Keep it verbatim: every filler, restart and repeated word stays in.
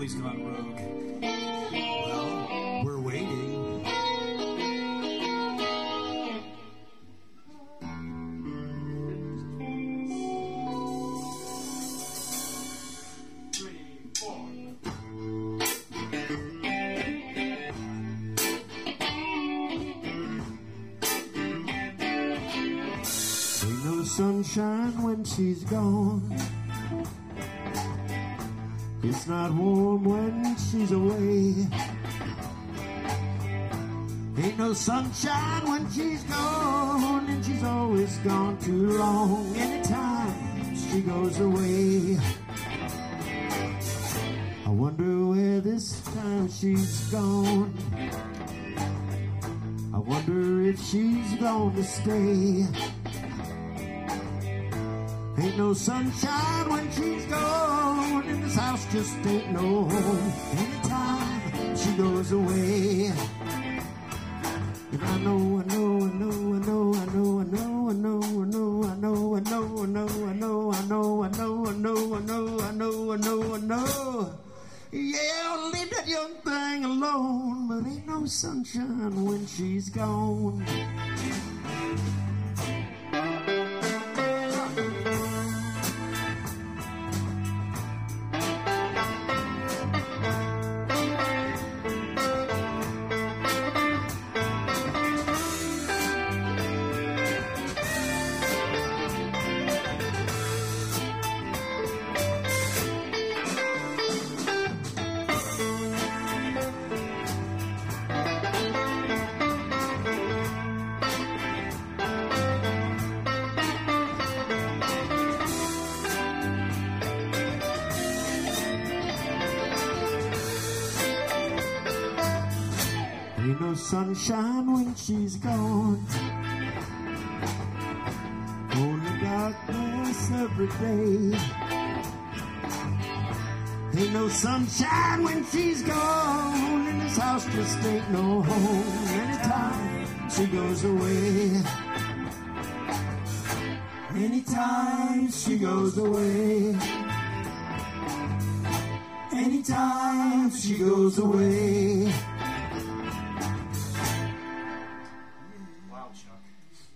always gone rogue. Well, we're waiting. Sunshine when she's gone. It's not warm when she's away. Ain't no sunshine when she's gone, and she's always gone too long. Anytime she goes away, I wonder where this time she's gone. I wonder if she's gonna stay. Ain't no sunshine when she's gone, and this house just ain't no home. Anytime she goes away, and I know, I know, I know, I know, I know, I know, I know, I know, I know, I know, I know, I know, I know, I know, I know, I know, I know, I know, I know. Yeah, leave that young thing alone, but ain't no sunshine when she's gone. Ain't no sunshine when she's gone. Only darkness every day. Ain't no sunshine when she's gone, and this house just ain't no home. Anytime she goes away, anytime she goes away, anytime she goes away. Wow, Chuck.